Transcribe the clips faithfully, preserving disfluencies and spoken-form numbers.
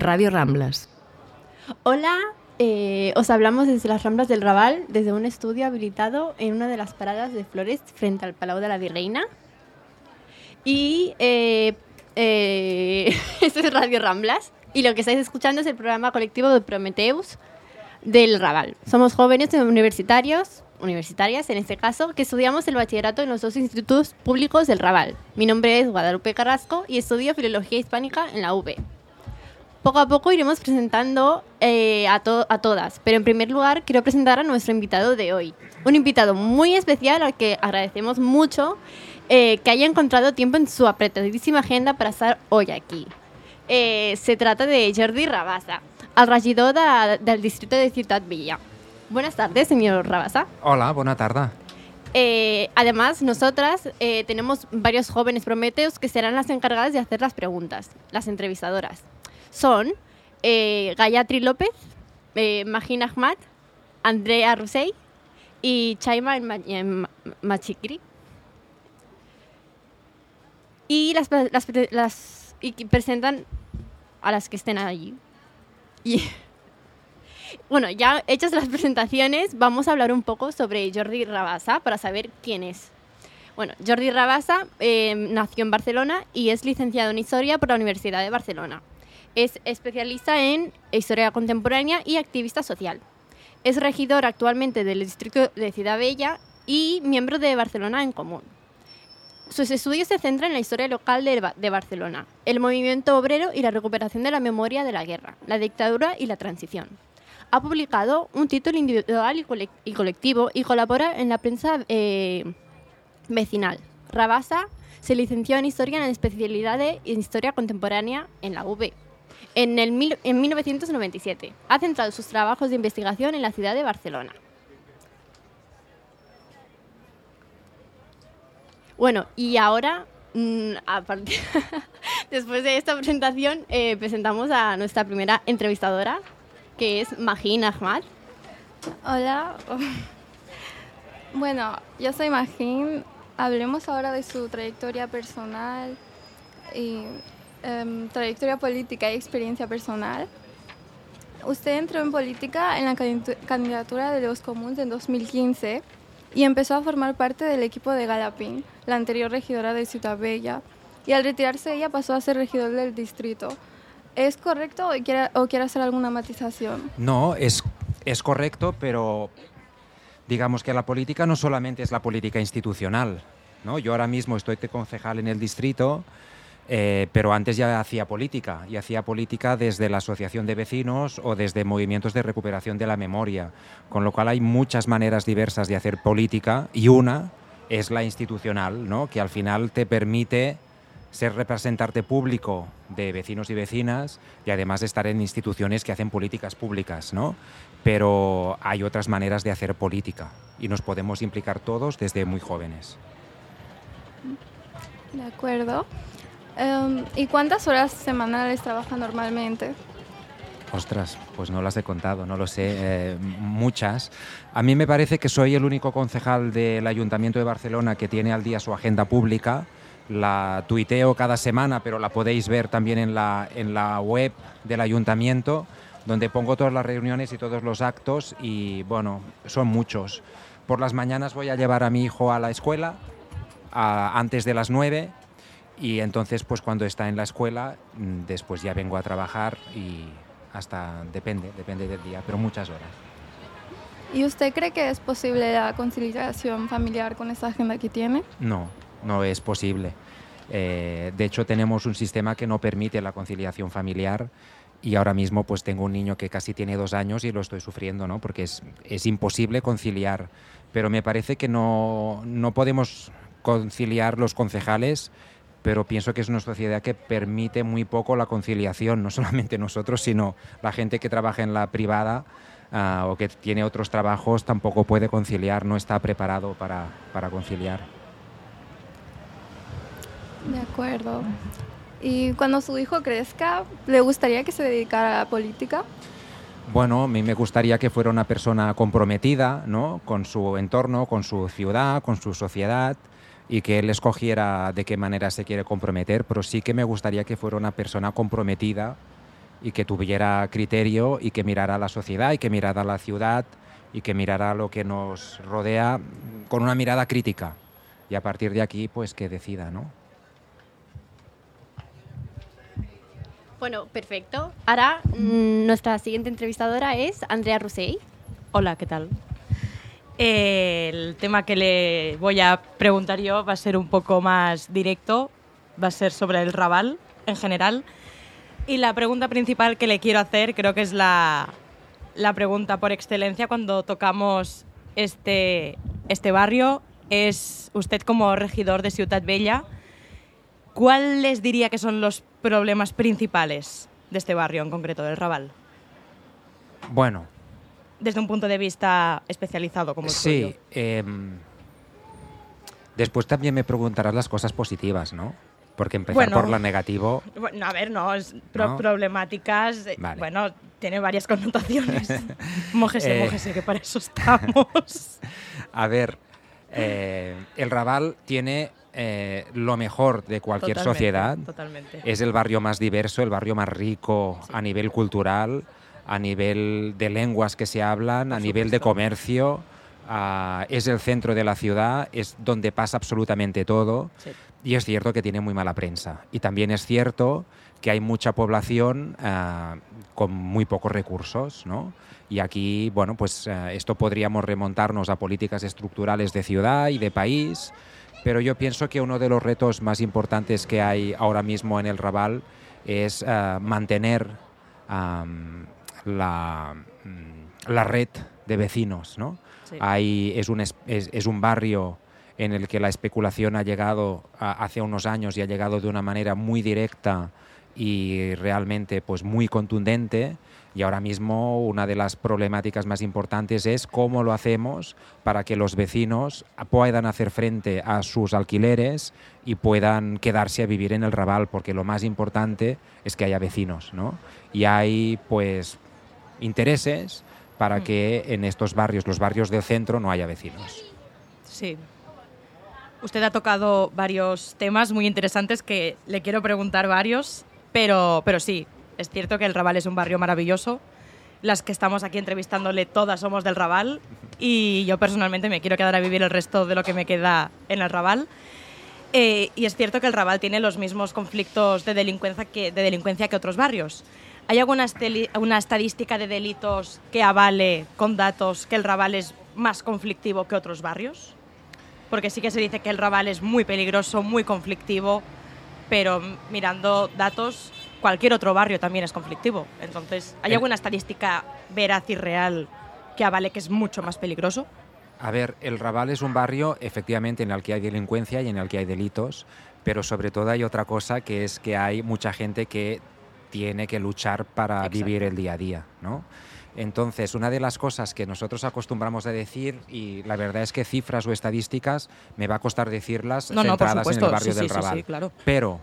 Radio Ramblas. Hola, eh, os hablamos desde las Ramblas del Raval, desde un estudio habilitado en una de las paradas de Flores frente al Palau de la Virreina. Y eh, eh, esto es Radio Ramblas y lo que estáis escuchando es el programa colectivo de Prometeus del Raval. Somos jóvenes universitarios, universitarias en este caso, que estudiamos el bachillerato en los dos institutos públicos del Raval. Mi nombre es Guadalupe Carrasco y estudio Filología Hispánica en la U B. Poco a poco iremos presentando eh, a, to- a todas, pero en primer lugar quiero presentar a nuestro invitado de hoy. Un invitado muy especial al que agradecemos mucho eh, que haya encontrado tiempo en su apretadísima agenda para estar hoy aquí. Eh, se trata de Jordi Rabassa, el regidor de, del distrito de Ciutat Vella. Buenas tardes, señor Rabassa. Hola, buena tarde. Eh, además, nosotras eh, tenemos varios jóvenes prometeos que serán las encargadas de hacer las preguntas, las entrevistadoras. Son eh, Gayatri López, eh, Magin Ahmad, Andrea Rossell y Chaima Machikri. Y las, las, las y presentan a las que estén allí. Y bueno, ya hechas las presentaciones, vamos a hablar un poco sobre Jordi Rabassa para saber quién es. Bueno, Jordi Rabassa eh, nació en Barcelona y es licenciado en Historia por la Universidad de Barcelona. Es especialista en Historia Contemporánea y activista social. Es regidor actualmente del distrito de Ciudad Vella y miembro de Barcelona en Común. Sus estudios se centran en la historia local de, de Barcelona, el movimiento obrero y la recuperación de la memoria de la guerra, la dictadura y la transición. Ha publicado un título individual y, cole- y colectivo y colabora en la prensa eh, vecinal. Rabassa se licenció en Historia en la especialidad de Historia Contemporánea en la U B en, el mil, en mil novecientos noventa y siete. Ha centrado sus trabajos de investigación en la ciudad de Barcelona. Bueno, y ahora, mmm, a partir después de esta presentación, eh, presentamos a nuestra primera entrevistadora, que es Magin Ahmad. Hola. Bueno, yo soy Magin. Hablemos ahora de su trayectoria personal y um, trayectoria política y experiencia personal. Usted entró en política en la candidatura de los Comuns en dos mil quince y empezó a formar parte del equipo de Galapín, la anterior regidora de Ciutat Vella, y al retirarse ella pasó a ser regidor del distrito. ¿Es correcto o quiere, o quiere hacer alguna matización? No, es, es correcto, pero digamos que la política no solamente es la política institucional, ¿no? Yo ahora mismo estoy de concejal en el distrito, eh, pero antes ya hacía política, y hacía política desde la asociación de vecinos o desde movimientos de recuperación de la memoria, con lo cual hay muchas maneras diversas de hacer política y una es la institucional, ¿no? Que al final te permite ser representante público de vecinos y vecinas y además estar en instituciones que hacen políticas públicas, ¿no? Pero hay otras maneras de hacer política y nos podemos implicar todos desde muy jóvenes. De acuerdo. Um, ¿Y cuántas horas semanales trabaja normalmente? Ostras, pues no las he contado, no lo sé, eh, muchas. A mí me parece que soy el único concejal del Ayuntamiento de Barcelona que tiene al día su agenda pública. La tuiteo cada semana, pero la podéis ver también en la, en la web del Ayuntamiento, donde pongo todas las reuniones y todos los actos y, bueno, son muchos. Por las mañanas voy a llevar a mi hijo a la escuela a, antes de las nueve y entonces, pues cuando está en la escuela, después ya vengo a trabajar y hasta, depende, depende del día, pero muchas horas. ¿Y usted cree que es posible la conciliación familiar con esta agenda que tiene? No, no es posible. Eh, de hecho, tenemos un sistema que no permite la conciliación familiar y ahora mismo pues tengo un niño que casi tiene dos años y lo estoy sufriendo, ¿no? Porque es, es imposible conciliar. Pero me parece que no, no podemos conciliar los concejales, pero pienso que es una sociedad que permite muy poco la conciliación, no solamente nosotros, sino la gente que trabaja en la privada uh, o que tiene otros trabajos tampoco puede conciliar, no está preparado para, para conciliar. De acuerdo. ¿Y cuando su hijo crezca, le gustaría que se dedicara a la política? Bueno, a mí me gustaría que fuera una persona comprometida, ¿no? Con su entorno, con su ciudad, con su sociedad, y que él escogiera de qué manera se quiere comprometer, pero sí que me gustaría que fuera una persona comprometida y que tuviera criterio y que mirara la sociedad y que mirara la ciudad y que mirara lo que nos rodea con una mirada crítica. Y a partir de aquí, pues que decida, ¿no? Bueno, perfecto. Ahora, mmm, nuestra siguiente entrevistadora es Andrea Rossell. Hola, ¿qué tal? Eh, el tema que le voy a preguntar yo va a ser un poco más directo, va a ser sobre el Raval en general. Y la pregunta principal que le quiero hacer, creo que es la, la pregunta por excelencia cuando tocamos este, este barrio, es usted como regidor de Ciutat Vella, ¿cuáles diría que son los problemas principales de este barrio, en concreto del Raval? Bueno. Desde un punto de vista especializado como el sí, suyo. Eh, después también me preguntarás las cosas positivas, ¿no? Porque empezar bueno, por lo negativo... Bueno, a ver, no, es pro ¿no? problemáticas, vale. bueno, tiene varias connotaciones. Mójese, eh, mójese, que para eso estamos. A ver, eh, el Raval tiene eh, lo mejor de cualquier Totalmente, sociedad. Totalmente. Es el barrio más diverso, el barrio más rico sí. a nivel cultural, a nivel de lenguas que se hablan, por a nivel supuesto. de comercio. Uh, es el centro de la ciudad, es donde pasa absolutamente todo. Sí. Y es cierto que tiene muy mala prensa. Y también es cierto que hay mucha población uh, con muy pocos recursos, ¿no? Y aquí, bueno, pues uh, esto podríamos remontarnos a políticas estructurales de ciudad y de país, pero yo pienso que uno de los retos más importantes que hay ahora mismo en el Raval es uh, mantener um, la, la red de vecinos, ¿no? Sí. Hay, es, un, es, es un barrio en el que la especulación ha llegado a, hace unos años y ha llegado de una manera muy directa y realmente pues muy contundente, y ahora mismo una de las problemáticas más importantes es cómo lo hacemos para que los vecinos puedan hacer frente a sus alquileres y puedan quedarse a vivir en el Raval, porque lo más importante es que haya vecinos, ¿no? Y hay pues intereses para mm. que en estos barrios, los barrios del centro, no haya vecinos. Sí. Usted ha tocado varios temas muy interesantes que le quiero preguntar varios, pero, pero sí, es cierto que el Raval es un barrio maravilloso. Las que estamos aquí entrevistándole todas somos del Raval y yo personalmente me quiero quedar a vivir el resto de lo que me queda en el Raval. Eh, y es cierto que el Raval tiene los mismos conflictos de delincuencia que, de delincuencia que otros barrios. ¿Hay alguna esteli- una estadística de delitos que avale con datos que el Raval es más conflictivo que otros barrios? Porque sí que se dice que el Raval es muy peligroso, muy conflictivo, pero mirando datos, cualquier otro barrio también es conflictivo. Entonces, ¿hay el... alguna estadística veraz y real que avale que es mucho más peligroso? A ver, el Raval es un barrio, efectivamente, en el que hay delincuencia y en el que hay delitos, pero sobre todo hay otra cosa, que es que hay mucha gente que tiene que luchar para Exacto. vivir el día a día, ¿no? Entonces, una de las cosas que nosotros acostumbramos a decir, y la verdad es que cifras o estadísticas me va a costar decirlas no, centradas no, en el barrio sí, del sí, Raval, sí, sí, claro. pero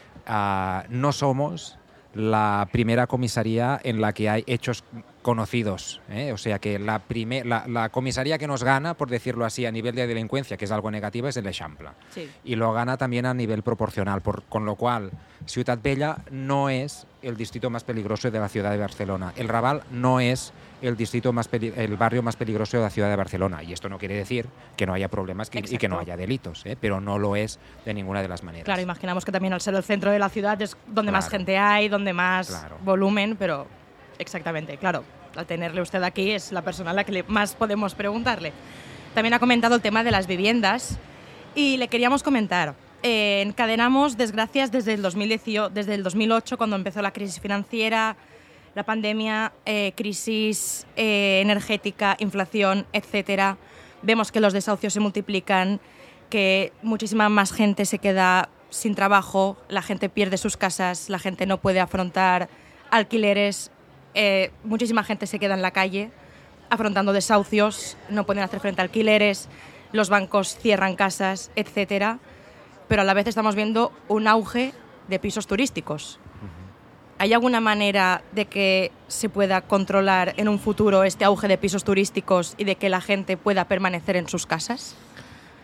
uh, no somos la primera comisaría en la que hay hechos conocidos, ¿eh? O sea que la, primer, la, la comisaría que nos gana, por decirlo así, a nivel de delincuencia, que es algo negativo, es el Eixample. Sí. Y lo gana también a nivel proporcional, por, con lo cual Ciutat Vella no es el distrito más peligroso de la ciudad de Barcelona. El Raval no es el distrito más peli- el barrio más peligroso de la ciudad de Barcelona. Y esto no quiere decir que no haya problemas que, y que no haya delitos, ¿eh? Pero no lo es de ninguna de las maneras. Claro, imaginamos que también al ser el centro de la ciudad es donde claro. más gente hay, donde más claro. volumen, pero exactamente, claro, al tenerle usted aquí es la persona a la que le más podemos preguntarle. También ha comentado el tema de las viviendas y le queríamos comentar. Eh, encadenamos desgracias desde el, dos mil dieciocho, desde el dos mil ocho, cuando empezó la crisis financiera, la pandemia, eh, crisis eh, energética, inflación, etcétera. Vemos que los desahucios se multiplican, que muchísima más gente se queda sin trabajo, la gente pierde sus casas, la gente no puede afrontar alquileres, eh, muchísima gente se queda en la calle afrontando desahucios, no pueden hacer frente a alquileres, los bancos cierran casas, etcétera. Pero a la vez estamos viendo un auge de pisos turísticos. ¿Hay alguna manera de que se pueda controlar en un futuro este auge de pisos turísticos y de que la gente pueda permanecer en sus casas?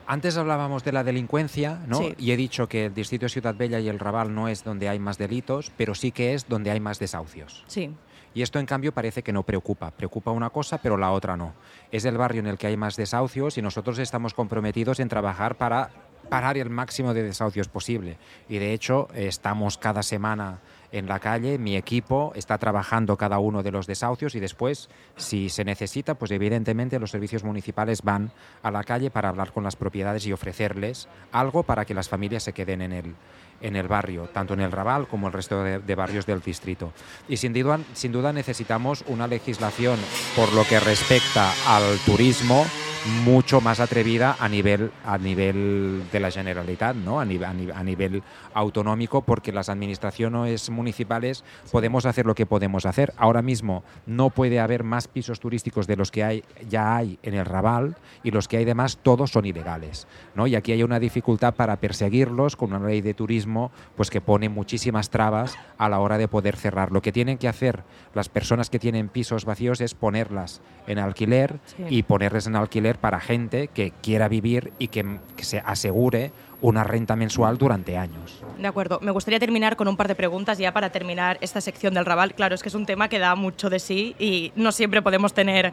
Antes hablábamos de la delincuencia, ¿no? Sí. Y he dicho que el distrito de Ciudad Bella y el Raval no es donde hay más delitos, pero sí que es donde hay más desahucios. Sí. Y esto, en cambio, parece que no preocupa. Preocupa una cosa, pero la otra no. Es el barrio en el que hay más desahucios y nosotros estamos comprometidos en trabajar para parar el máximo de desahucios posible. Y, de hecho, estamos cada semana en la calle, mi equipo está trabajando cada uno de los desahucios y después, si se necesita, pues evidentemente los servicios municipales van a la calle para hablar con las propiedades y ofrecerles algo para que las familias se queden en el, en el barrio, tanto en el Raval como el resto de, de barrios del distrito. Y sin duda, sin duda necesitamos una legislación por lo que respecta al turismo mucho más atrevida a nivel, a nivel de la Generalitat, ¿no? a, nivel, a, nivel, a nivel autonómico, porque las administraciones municipales podemos hacer lo que podemos hacer. Ahora mismo no puede haber más pisos turísticos de los que hay, ya hay en el Raval, y los que hay demás todos son ilegales, ¿no? Y aquí hay una dificultad para perseguirlos con una ley de turismo pues que pone muchísimas trabas a la hora de poder cerrar. Lo que tienen que hacer las personas que tienen pisos vacíos es ponerlas en alquiler, sí, y ponerles en alquiler para gente que quiera vivir y que, que se asegure una renta mensual durante años. De acuerdo. Me gustaría terminar con un par de preguntas ya para terminar esta sección del Raval. Claro, es que es un tema que da mucho de sí y no siempre podemos tener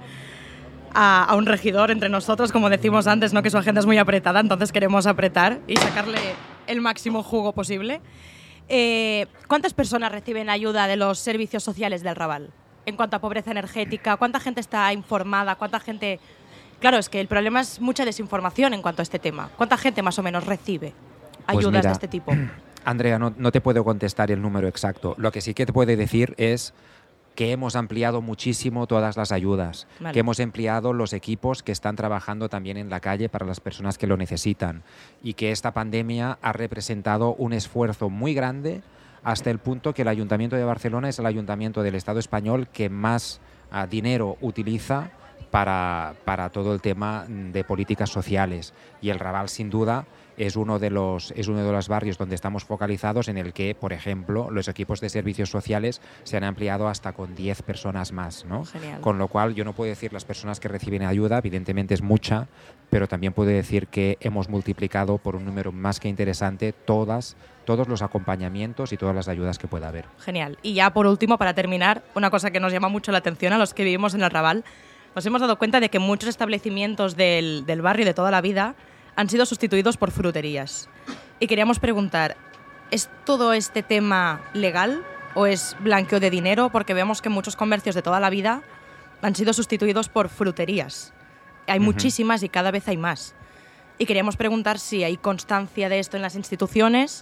a, a un regidor entre nosotros, como decimos antes, ¿no? Que su agenda es muy apretada, entonces queremos apretar y sacarle el máximo jugo posible. Eh, ¿Cuántas personas reciben ayuda de los servicios sociales del Raval? En cuanto a pobreza energética, ¿cuánta gente está informada? ¿Cuánta gente...? Claro, es que el problema es mucha desinformación en cuanto a este tema. ¿Cuánta gente más o menos recibe ayudas pues mira, de este tipo? Andrea, no, no te puedo contestar el número exacto. Lo que sí que te puedo decir es que hemos ampliado muchísimo todas las ayudas, vale, que hemos ampliado los equipos que están trabajando también en la calle para las personas que lo necesitan, y que esta pandemia ha representado un esfuerzo muy grande hasta el punto que el Ayuntamiento de Barcelona es el ayuntamiento del Estado español que más uh, dinero utiliza Para, para todo el tema de políticas sociales, y el Raval sin duda es uno de los es uno de los barrios donde estamos focalizados, en el que, por ejemplo, los equipos de servicios sociales se han ampliado hasta con diez personas más, ¿no? Genial. Con lo cual yo no puedo decir las personas que reciben ayuda, evidentemente es mucha, pero también puedo decir que hemos multiplicado por un número más que interesante todas todos los acompañamientos y todas las ayudas que pueda haber. Genial. Y ya por último, para terminar, una cosa que nos llama mucho la atención a los que vivimos en el Raval. Nos hemos dado cuenta de que muchos establecimientos del, del barrio de toda la vida han sido sustituidos por fruterías. Y queríamos preguntar, ¿es todo este tema legal o es blanqueo de dinero? Porque vemos que muchos comercios de toda la vida han sido sustituidos por fruterías. Hay uh-huh. muchísimas y cada vez hay más. Y queríamos preguntar si hay constancia de esto en las instituciones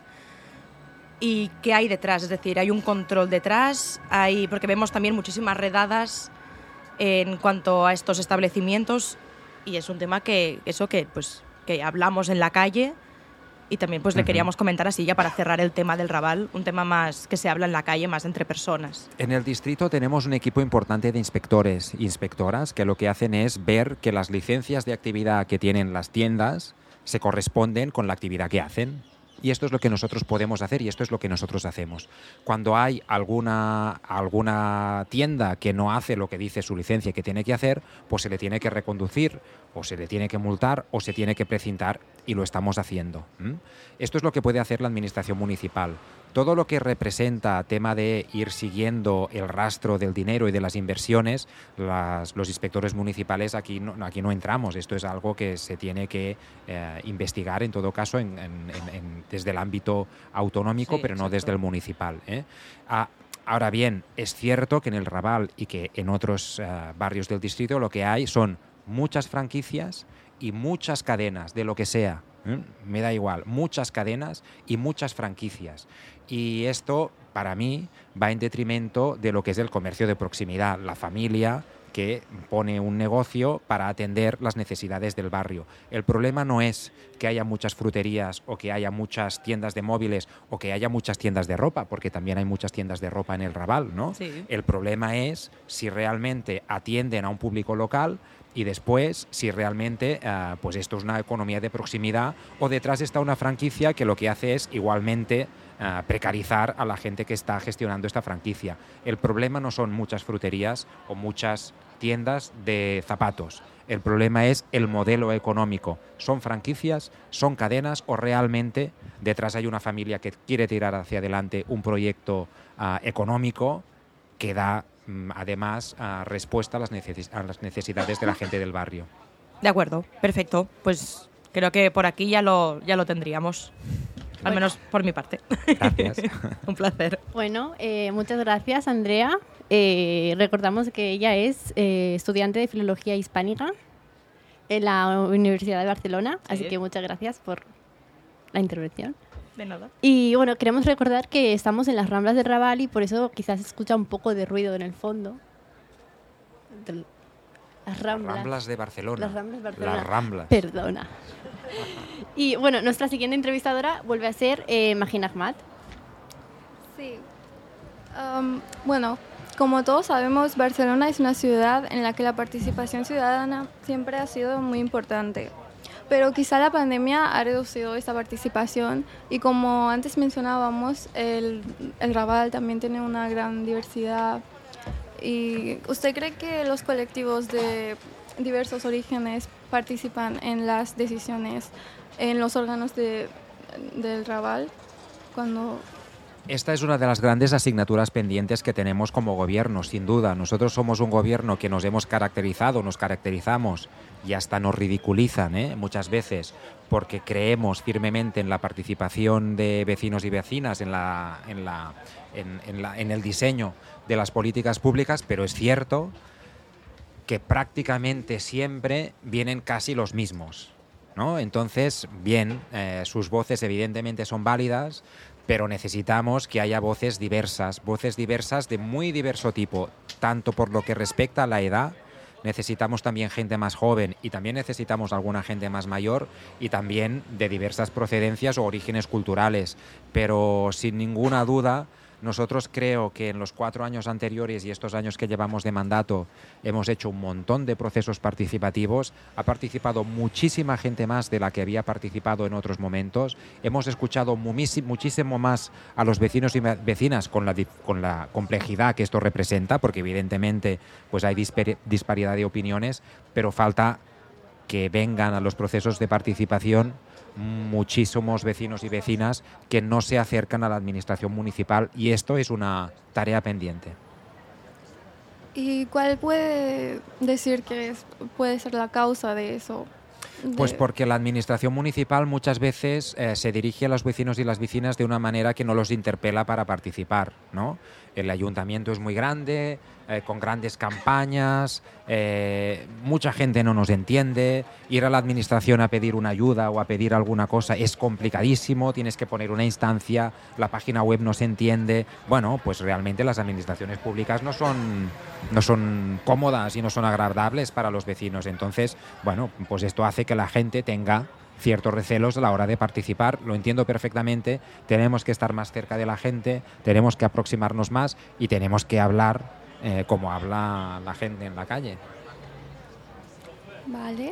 y qué hay detrás. Es decir, ¿hay un control detrás? Hay, porque vemos también muchísimas redadas en cuanto a estos establecimientos, y es un tema que eso que pues que hablamos en la calle, y también pues uh-huh. le queríamos comentar así ya para cerrar el tema del Raval, un tema más que se habla en la calle, más entre personas. En el distrito tenemos un equipo importante de inspectores e inspectoras que lo que hacen es ver que las licencias de actividad que tienen las tiendas se corresponden con la actividad que hacen. Y esto es lo que nosotros podemos hacer y esto es lo que nosotros hacemos. Cuando hay alguna, alguna tienda que no hace lo que dice su licencia que tiene que hacer, pues se le tiene que reconducir o se le tiene que multar o se tiene que precintar, y lo estamos haciendo. ¿Mm? Esto es lo que puede hacer la administración municipal. Todo lo que representa tema de ir siguiendo el rastro del dinero y de las inversiones, las, los inspectores municipales aquí no, aquí no entramos. Esto es algo que se tiene que eh, investigar en todo caso en, en, en, desde el ámbito autonómico, sí, pero no exacto. desde el municipal. ¿eh? Ah, ahora bien, es cierto que en el Raval y que en otros uh, barrios del distrito lo que hay son muchas franquicias y muchas cadenas de lo que sea. ¿eh? Me da igual, muchas cadenas y muchas franquicias. Y esto, para mí, va en detrimento de lo que es el comercio de proximidad, la familia que pone un negocio para atender las necesidades del barrio. El problema no es que haya muchas fruterías o que haya muchas tiendas de móviles o que haya muchas tiendas de ropa, porque también hay muchas tiendas de ropa en el Raval, ¿no? Sí. El problema es si realmente atienden a un público local y después si realmente uh, pues esto es una economía de proximidad o detrás está una franquicia que lo que hace es igualmente uh, precarizar a la gente que está gestionando esta franquicia. El problema no son muchas fruterías o muchas tiendas de zapatos. El problema es el modelo económico. ¿Son franquicias? ¿Son cadenas? ¿O realmente detrás hay una familia que quiere tirar hacia adelante un proyecto uh, económico que da, um, además, uh, respuesta a las, neces- a las necesidades de la gente del barrio? De acuerdo, perfecto. Pues creo que por aquí ya lo, ya lo tendríamos. Al Bueno. menos por mi parte. Gracias. Un placer. Bueno, eh, muchas gracias, Andrea. Eh, recordamos que ella es eh, estudiante de Filología Hispánica en la Universidad de Barcelona, así Sí. que muchas gracias por la intervención. De nada. Y bueno, queremos recordar que estamos en las Ramblas del Raval y por eso quizás se escucha un poco de ruido en el fondo. Del- Las Ramblas. Ramblas de Barcelona. Las Ramblas de Barcelona. Las Ramblas. Perdona. Y bueno, nuestra siguiente entrevistadora vuelve a ser eh, Magin Ahmad. Sí. Am, bueno, como todos sabemos, Barcelona es una ciudad en la que la participación ciudadana siempre ha sido muy importante. Pero quizá la pandemia ha reducido esta participación y como antes mencionábamos, el, el Raval también tiene una gran diversidad. ¿Y usted cree que los colectivos de diversos orígenes participan en las decisiones, en los órganos de, del Raval? Cuando Esta es una de las grandes asignaturas pendientes que tenemos como gobierno, sin duda. Nosotros somos un gobierno que nos hemos caracterizado, nos caracterizamos y hasta nos ridiculizan, ¿eh? muchas veces, porque creemos firmemente en la participación de vecinos y vecinas, en, la, en, la, en, en, la, en el diseño de las políticas públicas, pero es cierto que prácticamente siempre vienen casi los mismos, ¿no? Entonces, bien, eh, sus voces evidentemente son válidas, pero necesitamos que haya voces diversas, voces diversas de muy diverso tipo, tanto por lo que respecta a la edad, necesitamos también gente más joven y también necesitamos alguna gente más mayor y también de diversas procedencias o orígenes culturales, pero sin ninguna duda nosotros creo que en los cuatro años anteriores y estos años que llevamos de mandato hemos hecho un montón de procesos participativos, ha participado muchísima gente más de la que había participado en otros momentos, hemos escuchado muchísimo más a los vecinos y vecinas con la, con la complejidad que esto representa, porque evidentemente pues hay disparidad de opiniones, pero falta que vengan a los procesos de participación muchísimos vecinos y vecinas que no se acercan a la administración municipal y esto es una tarea pendiente. ¿Y cuál puede decir que es, puede ser la causa de eso? De... Pues porque la administración municipal muchas veces eh, se dirige a los vecinos y las vecinas de una manera que no los interpela para participar, ¿no? El ayuntamiento es muy grande, eh, con grandes campañas, eh, mucha gente no nos entiende, ir a la administración a pedir una ayuda o a pedir alguna cosa es complicadísimo, tienes que poner una instancia, la página web no se entiende. Bueno, pues realmente las administraciones públicas no son, no son cómodas y no son agradables para los vecinos. Entonces, bueno, pues esto hace que la gente tenga ciertos recelos a la hora de participar, lo entiendo perfectamente, tenemos que estar más cerca de la gente, tenemos que aproximarnos más y tenemos que hablar eh, como habla la gente en la calle. Vale.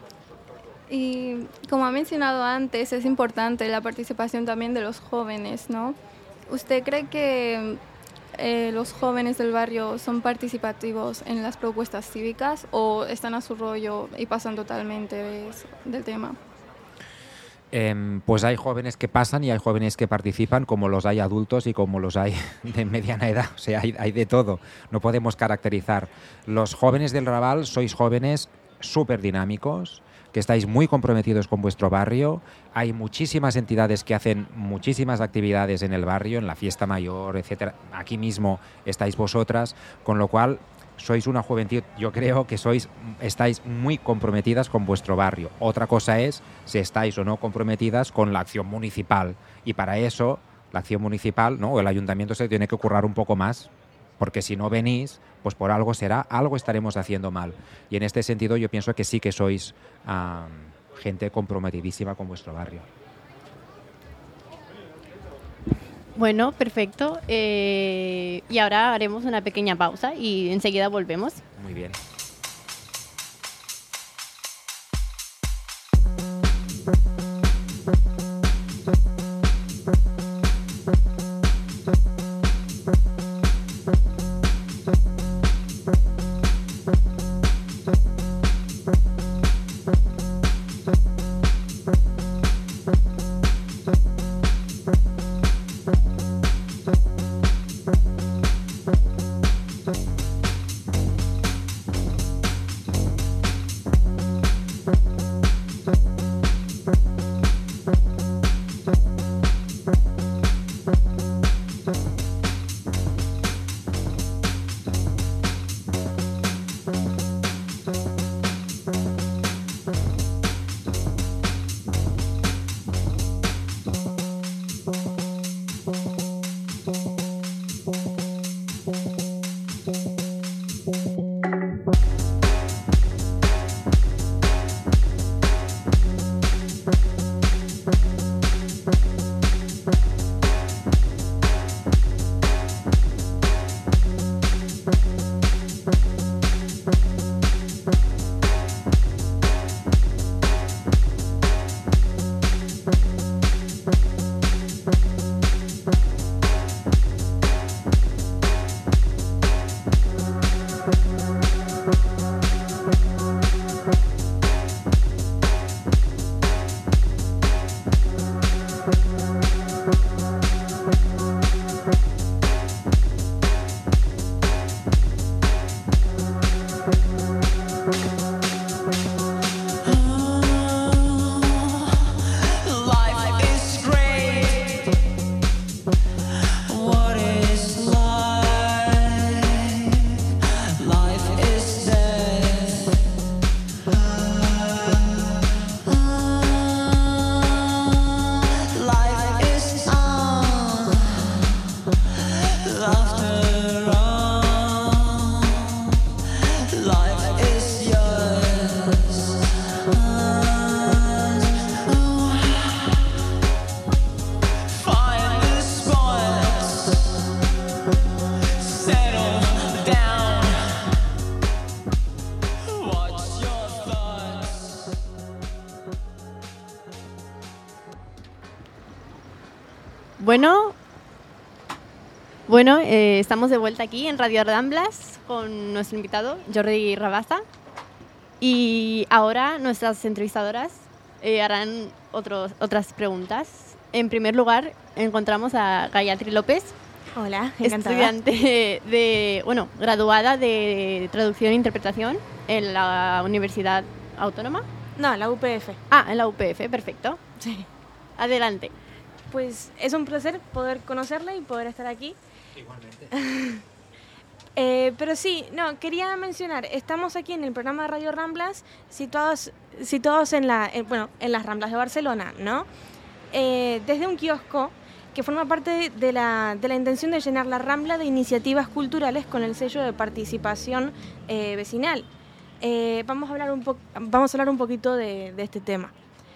Y como ha mencionado antes, es importante la participación también de los jóvenes, ¿no? ¿Usted cree que eh, los jóvenes del barrio son participativos en las propuestas cívicas o están a su rollo y pasan totalmente de eso, del tema? Eh, pues hay jóvenes que pasan y hay jóvenes que participan, como los hay adultos y como los hay de mediana edad, o sea, hay, hay de todo, no podemos caracterizar. Los jóvenes del Raval sois jóvenes súper dinámicos, que estáis muy comprometidos con vuestro barrio, hay muchísimas entidades que hacen muchísimas actividades en el barrio, en la fiesta mayor, etcétera. Aquí mismo estáis vosotras, con lo cual sois una juventud, yo creo que sois, estáis muy comprometidas con vuestro barrio. Otra cosa es si estáis o no comprometidas con la acción municipal. Y para eso, la acción municipal, ¿no? O el ayuntamiento se tiene que currar un poco más, porque si no venís, pues por algo será, algo estaremos haciendo mal. Y en este sentido yo pienso que sí que sois um, gente comprometidísima con vuestro barrio. Bueno, perfecto. Eh, y ahora haremos una pequeña pausa y enseguida volvemos. Muy bien. Bueno, bueno eh, estamos de vuelta aquí en Radio Ramblas con nuestro invitado Jordi Rabassa y ahora nuestras entrevistadoras eh, harán otros, otras preguntas. En primer lugar, encontramos a Gayatri López. Hola, encantada. Estudiante de, bueno, graduada de Traducción e Interpretación en la Universidad Autónoma. No, la U P F. Ah, en la U P F, perfecto. Sí. Adelante. Pues es un placer poder conocerla y poder estar aquí. Igualmente. eh, pero sí, no, quería mencionar, estamos aquí en el programa de Radio Ramblas, situados, situados en, la, en, bueno, en las Ramblas de Barcelona, ¿no? Eh, desde un kiosco que forma parte de la, de la intención de llenar la Rambla de iniciativas culturales con el sello de participación eh, vecinal. Eh, vamos, a hablar un po- vamos a hablar un poquito de, de este tema.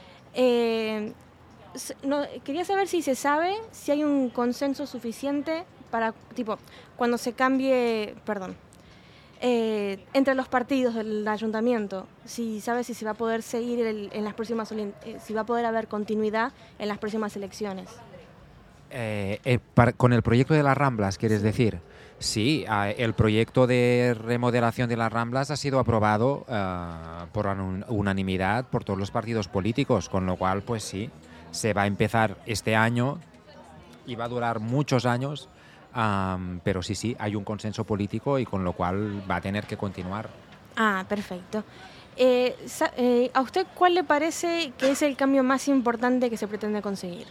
Eh, no, quería saber si se sabe si hay un consenso suficiente para, tipo, cuando se cambie, perdón, eh, entre los partidos del ayuntamiento, si sabe si se va a poder seguir el, en las próximas, eh, si va a poder haber continuidad en las próximas elecciones. Eh, eh, para, con el proyecto de las Ramblas, ¿quieres decir? Sí, eh, el proyecto de remodelación de las Ramblas ha sido aprobado eh, por un, unanimidad por todos los partidos políticos, con lo cual, pues sí, se va a empezar este año y va a durar muchos años, um, pero sí, sí, hay un consenso político y con lo cual va a tener que continuar. Ah, perfecto. Eh, eh, ¿A usted cuál le parece que es el cambio más importante que se pretende conseguir?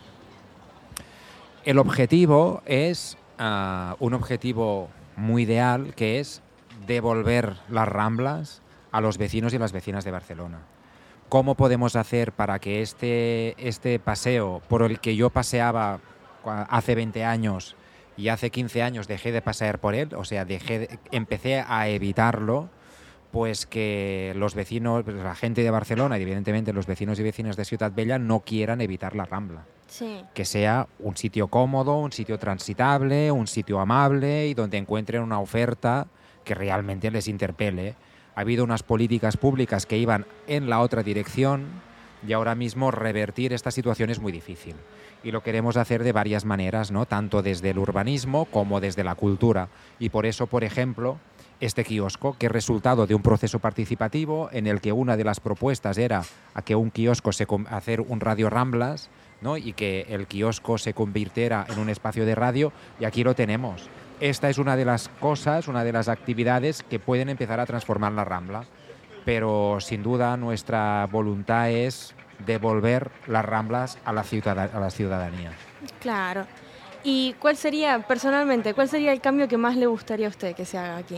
El objetivo es uh, un objetivo muy ideal, que es devolver las Ramblas a los vecinos y las vecinas de Barcelona. ¿Cómo podemos hacer para que este, este paseo por el que yo paseaba hace veinte años y hace quince años dejé de pasear por él, o sea, dejé de, empecé a evitarlo, pues que los vecinos, la gente de Barcelona y evidentemente los vecinos y vecinas de Ciutat Vella no quieran evitar la Rambla? Sí. Que sea un sitio cómodo, un sitio transitable, un sitio amable y donde encuentren una oferta que realmente les interpele. Ha habido unas políticas públicas que iban en la otra dirección y ahora mismo revertir esta situación es muy difícil. Y lo queremos hacer de varias maneras, ¿no? Tanto desde el urbanismo como desde la cultura. Y por eso, por ejemplo, este kiosco, que es resultado de un proceso participativo en el que una de las propuestas era a que un kiosco se hacer un Radio Ramblas, ¿no? Y que el kiosco se convirtiera en un espacio de radio, y aquí lo tenemos. Esta es una de las cosas, una de las actividades que pueden empezar a transformar la Rambla, pero sin duda nuestra voluntad es devolver las Ramblas a la, ciudad, a la ciudadanía. Claro. ¿Y cuál sería, personalmente, cuál sería el cambio que más le gustaría a usted que se haga aquí?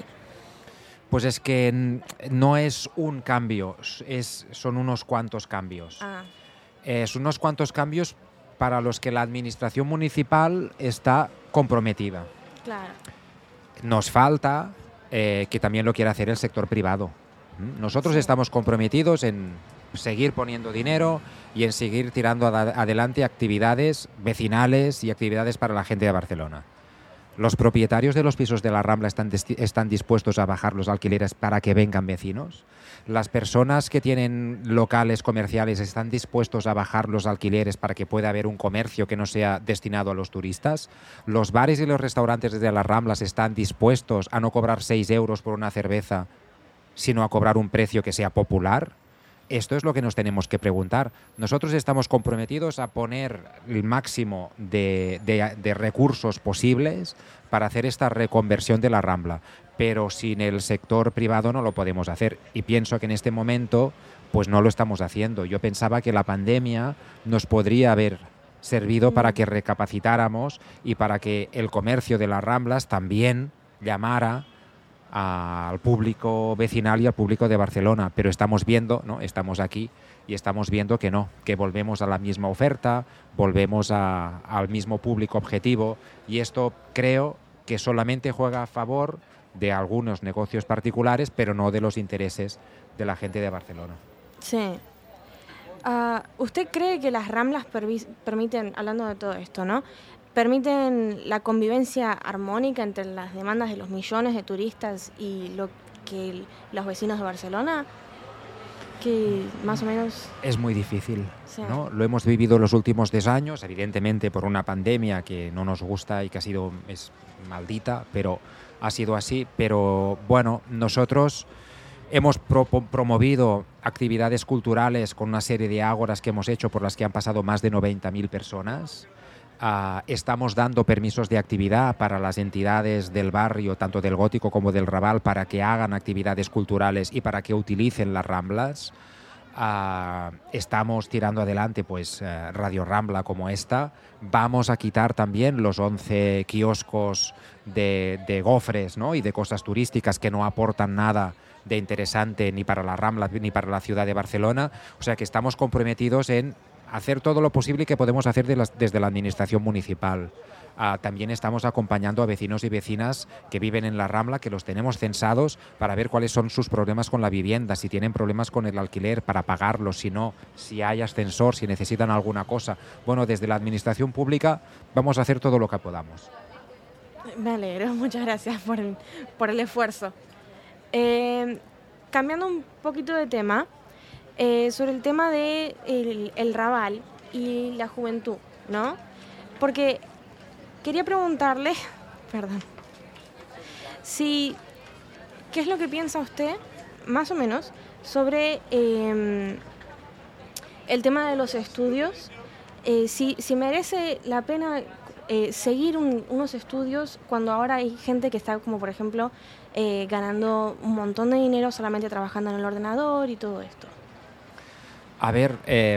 Pues es que no es un cambio, es, son unos cuantos cambios. Ah. Eh, son unos cuantos cambios para los que la administración municipal está comprometida. Claro. Nos falta eh, que también lo quiera hacer el sector privado. Nosotros Sí. estamos comprometidos en seguir poniendo dinero y en seguir tirando ad- adelante actividades vecinales y actividades para la gente de Barcelona. ¿Los propietarios de los pisos de la Rambla están, desti- están dispuestos a bajar los alquileres para que vengan vecinos? ¿Las personas que tienen locales comerciales están dispuestos a bajar los alquileres para que pueda haber un comercio que no sea destinado a los turistas? ¿Los bares y los restaurantes de las Ramblas están dispuestos a no cobrar seis euros por una cerveza, sino a cobrar un precio que sea popular? Esto es lo que nos tenemos que preguntar. Nosotros estamos comprometidos a poner el máximo de, de, de recursos posibles para hacer esta reconversión de la Rambla, pero sin el sector privado no lo podemos hacer, y pienso que en este momento pues no lo estamos haciendo. Yo pensaba que la pandemia nos podría haber servido para que recapacitáramos y para que el comercio de las Ramblas también llamara al público vecinal y al público de Barcelona, pero estamos viendo, ¿no? Estamos aquí y estamos viendo que no, que volvemos a la misma oferta, volvemos a, al mismo público objetivo, y esto creo que solamente juega a favor de algunos negocios particulares, pero no de los intereses de la gente de Barcelona. Sí. Uh, ¿Usted cree que las Ramblas pervi- permiten, hablando de todo esto, ¿no? permiten la convivencia armónica entre las demandas de los millones de turistas y lo que el, los vecinos de Barcelona? que más o menos... Es muy difícil, Sí. ¿no? Lo hemos vivido los últimos dos años, evidentemente por una pandemia que no nos gusta y que ha sido es maldita, pero ha sido así. Pero bueno, nosotros hemos pro promovido actividades culturales con una serie de ágoras que hemos hecho por las que han pasado más de noventa mil personas. Uh, estamos dando permisos de actividad para las entidades del barrio, tanto del Gótico como del Raval, para que hagan actividades culturales y para que utilicen las Ramblas. Uh, estamos tirando adelante pues uh, Radio Rambla como esta. Vamos a quitar también los once kioscos de, de gofres, ¿no? Y de cosas turísticas que no aportan nada de interesante ni para la Rambla ni para la ciudad de Barcelona. O sea que estamos comprometidos en hacer todo lo posible que podemos hacer de las, desde la administración municipal. Uh, también estamos acompañando a vecinos y vecinas que viven en la Rambla, que los tenemos censados para ver cuáles son sus problemas con la vivienda, si tienen problemas con el alquiler para pagarlos, si no, si hay ascensor, si necesitan alguna cosa. Bueno, desde la administración pública vamos a hacer todo lo que podamos. Me alegro, muchas gracias por el, por el esfuerzo. Eh, cambiando un poquito de tema, eh, sobre el tema de el, el Raval y la juventud, ¿no? Porque quería preguntarle, perdón, si, ¿qué es lo que piensa usted, más o menos, sobre eh, el tema de los estudios? Eh, si, si merece la pena eh, seguir un, unos estudios cuando ahora hay gente que está, como por ejemplo, eh, ganando un montón de dinero solamente trabajando en el ordenador y todo esto. A ver, eh,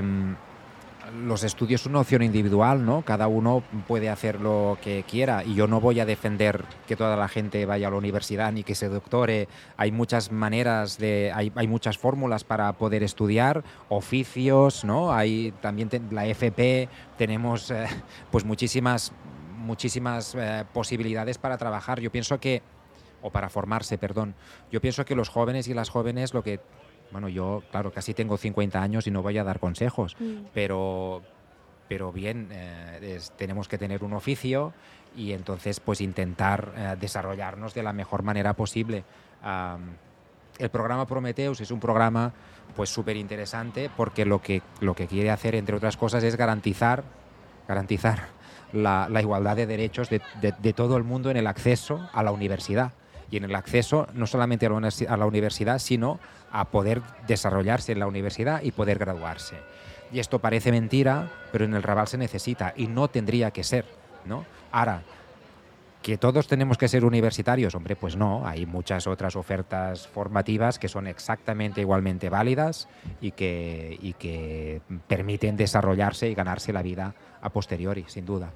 los estudios son una opción individual, ¿no? Cada uno puede hacer lo que quiera y yo no voy a defender que toda la gente vaya a la universidad ni que se doctore. Hay muchas maneras, de, hay, hay muchas fórmulas para poder estudiar, oficios, ¿no? Hay también te, la F P, tenemos eh, pues muchísimas, muchísimas eh, posibilidades para trabajar. Yo pienso que, o para formarse, perdón, yo pienso que los jóvenes y las jóvenes lo que... Bueno, yo, claro, casi tengo cincuenta años y no voy a dar consejos, mm. pero, pero bien, eh, es, tenemos que tener un oficio y entonces pues intentar eh, desarrollarnos de la mejor manera posible. Um, el programa Prometheus es un programa pues súper interesante porque lo que, lo que quiere hacer, entre otras cosas, es garantizar, garantizar la, la igualdad de derechos de, de, de todo el mundo en el acceso a la universidad. Y en el acceso no solamente a la, a la universidad, sino a poder desarrollarse en la universidad y poder graduarse. Y esto parece mentira, pero en el Raval se necesita y no tendría que ser, ¿no? Ahora, ¿que todos tenemos que ser universitarios? Hombre, pues no, hay muchas otras ofertas formativas que son exactamente igualmente válidas y que, y que permiten desarrollarse y ganarse la vida a posteriori, sin duda.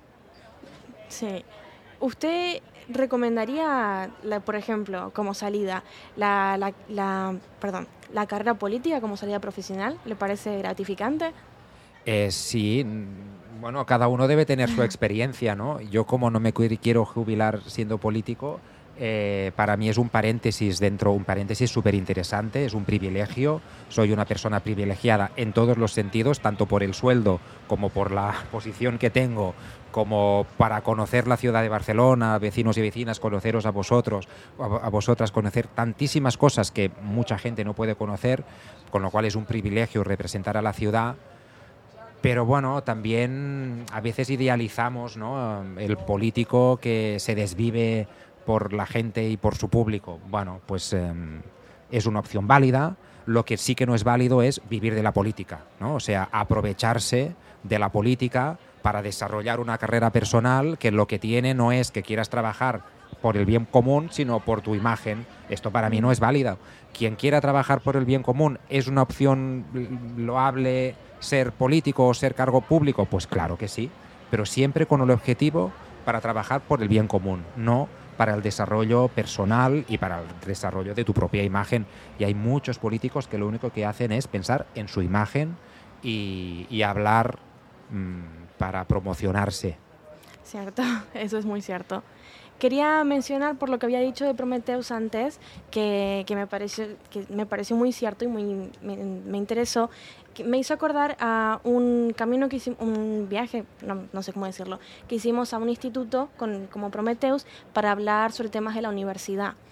Sí. ¿Usted recomendaría, la, por ejemplo, como salida, la, la, la, perdón, la carrera política como salida profesional? ¿Le parece gratificante? Eh, sí, bueno, cada uno debe tener su experiencia, ¿no? Yo como no me quiero jubilar siendo político, eh, para mí es un paréntesis dentro, un paréntesis súper interesante, es un privilegio, soy una persona privilegiada en todos los sentidos, tanto por el sueldo como por la posición que tengo, como para conocer la ciudad de Barcelona, vecinos y vecinas, conoceros a vosotros, a vosotras, conocer tantísimas cosas que mucha gente no puede conocer, con lo cual es un privilegio representar a la ciudad. Pero bueno, también a veces idealizamos, ¿no?, el político que se desvive por la gente y por su público. Bueno, pues eh, es una opción válida. Lo que sí que no es válido es vivir de la política, ¿no? O sea, aprovecharse de la política para desarrollar una carrera personal que lo que tiene no es que quieras trabajar por el bien común, sino por tu imagen. Esto para mí no es válido. Quien quiera trabajar por el bien común, ¿es una opción loable ser político o ser cargo público? Pues claro que sí, pero siempre con el objetivo para trabajar por el bien común, no para el desarrollo personal y para el desarrollo de tu propia imagen. Y hay muchos políticos que lo único que hacen es pensar en su imagen y, y hablar mmm, para promocionarse. Cierto, eso es muy cierto. Quería mencionar, por lo que había dicho de Prometheus antes, que, que, me, pareció, que me pareció muy cierto y muy, me, me interesó, que me hizo acordar a un camino que hicimos, un viaje, no, no sé cómo decirlo, que hicimos a un instituto con, como Prometheus para hablar sobre temas de la universidad.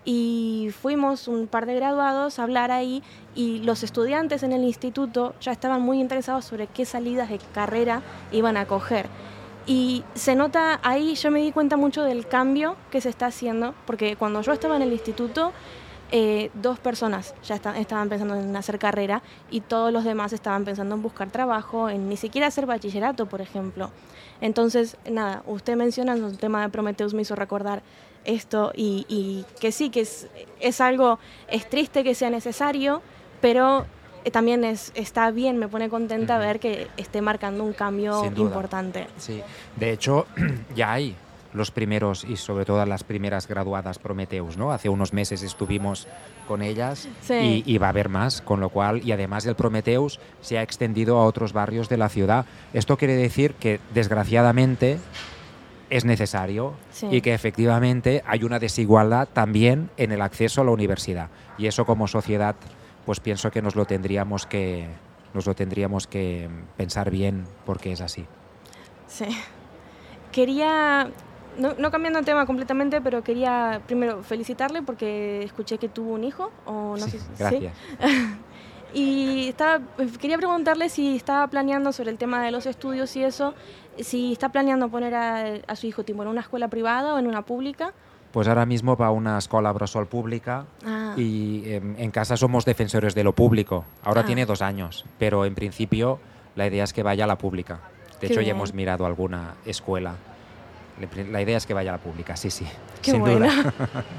y fuimos un par de graduados a hablar ahí y los estudiantes en el instituto ya estaban muy interesados sobre qué salidas de carrera iban a coger. Y se nota ahí, yo me di cuenta mucho del cambio que se está haciendo, porque cuando yo estaba en el instituto, eh, dos personas ya está, estaban pensando en hacer carrera y todos los demás estaban pensando en buscar trabajo, en ni siquiera hacer bachillerato, por ejemplo. Entonces, nada, usted menciona el tema de Prometheus, me hizo recordar esto y, y que sí, que es, es algo, es triste que sea necesario, pero también es, está bien, me pone contenta uh-huh. ver que esté marcando un cambio importante. Sí, de hecho ya hay los primeros y sobre todo las primeras graduadas Prometheus, ¿no? Hace unos meses estuvimos con ellas sí. y, y va a haber más, con lo cual, y además el Prometheus se ha extendido a otros barrios de la ciudad. Esto quiere decir que desgraciadamente es necesario sí. y que efectivamente hay una desigualdad también en el acceso a la universidad, y eso como sociedad pues pienso que nos lo tendríamos que nos lo tendríamos que pensar bien, porque es así. Sí. Quería, no, no cambiando de tema completamente, pero quería primero felicitarle porque escuché que tuvo un hijo, o no sí, sé. Gracias. ¿Sí? Y estaba, quería preguntarle si estaba planeando sobre el tema de los estudios y eso, si está planeando poner a, a su hijo tipo en una escuela privada o en una pública. Pues ahora mismo va a una escuela bressol pública ah. y eh, en casa somos defensores de lo público. Ahora ah. tiene dos años, pero en principio la idea es que vaya a la pública. De Qué hecho, bien. Ya hemos mirado alguna escuela. La idea es que vaya a la pública, sí, sí, Qué sin bueno. duda.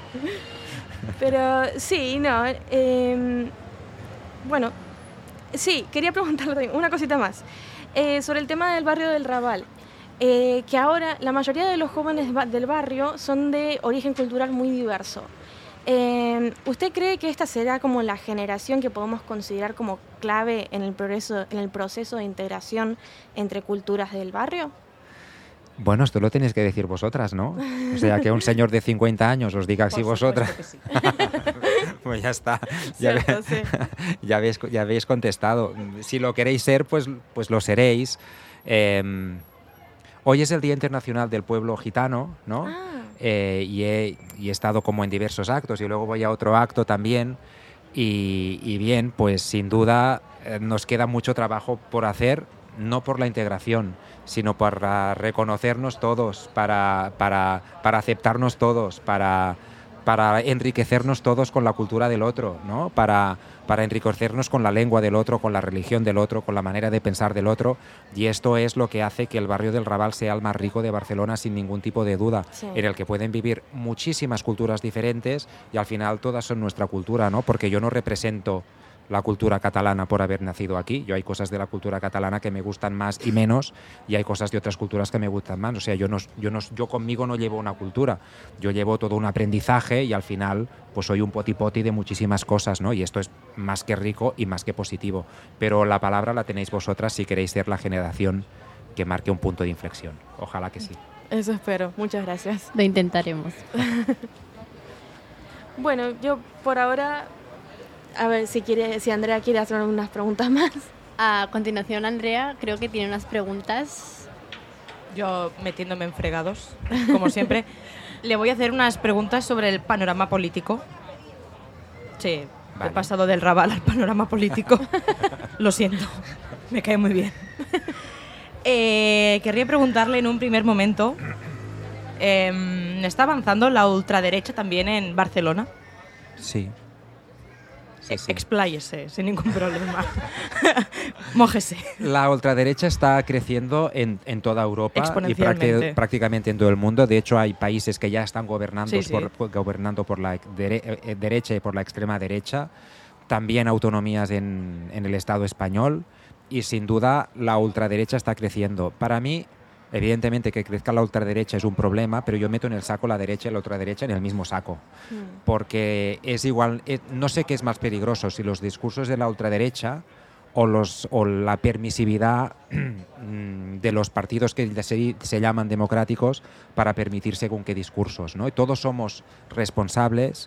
Pero sí, no. Eh, bueno, sí, quería preguntarle una cosita más. Eh, sobre el tema del barrio del Raval. Eh, que ahora la mayoría de los jóvenes ba- del barrio son de origen cultural muy diverso. Eh, ¿Usted cree que esta será como la generación que podemos considerar como clave en el progreso, en el proceso de integración entre culturas del barrio? Bueno, esto lo tenéis que decir vosotras, ¿no? O sea, que un señor de cincuenta años os diga así vosotras. Sí. Pues ya está. Ya, Cierto, ve- sí. ya, habéis, ya habéis contestado. Si lo queréis ser, pues, pues lo seréis. Eh, Hoy es el Día Internacional del Pueblo Gitano, ¿no? Ah. Eh, y, he, y he estado como en diversos actos y luego voy a otro acto también. Y, y bien, pues sin duda eh, nos queda mucho trabajo por hacer, no por la integración, sino para reconocernos todos, para, para, para aceptarnos todos, para, para enriquecernos todos con la cultura del otro, ¿no? Para, para enriquecernos con la lengua del otro, con la religión del otro, con la manera de pensar del otro, y esto es lo que hace que el barrio del Raval sea el más rico de Barcelona sin ningún tipo de duda, sí. en el que pueden vivir muchísimas culturas diferentes y al final todas son nuestra cultura, ¿no? Porque yo no represento la cultura catalana por haber nacido aquí. Yo hay cosas de la cultura catalana que me gustan más y menos, y hay cosas de otras culturas que me gustan más. O sea, yo no, yo no, yo conmigo no llevo una cultura, yo llevo todo un aprendizaje y al final pues soy un potipoti de muchísimas cosas, ¿no? Y esto es más que rico y más que positivo. Pero la palabra la tenéis vosotras si queréis ser la generación que marque un punto de inflexión. Ojalá que sí. Eso espero. Muchas gracias. Lo intentaremos. Bueno, yo por ahora... A ver si quiere, si Andrea quiere hacer unas preguntas más. A continuación, Andrea, creo que tiene unas preguntas. Yo metiéndome en fregados, como siempre. Le voy a hacer unas preguntas sobre el panorama político. Sí, vale. He pasado del Raval al panorama político. Lo siento, me cae muy bien. Eh, querría preguntarle en un primer momento, eh, ¿está avanzando la ultraderecha también en Barcelona? Sí. Sí, sí. Expláyese, sin ningún problema. Mójese. La ultraderecha está creciendo en, en toda Europa y prácti- prácticamente en todo el mundo. De hecho, hay países que ya están gobernando, sí, sí. Por, por, gobernando por la dere- eh, derecha y por la extrema derecha. También autonomías en, en el Estado español. Y sin duda, la ultraderecha está creciendo. Para mí, evidentemente que crezca la ultraderecha es un problema, pero yo meto en el saco la derecha y la ultraderecha en el mismo saco. Mm. Porque es igual, es, no sé qué es más peligroso, si los discursos de la ultraderecha o, los, o la permisividad de los partidos que se, se llaman democráticos para permitir según qué discursos, ¿no? Y todos somos responsables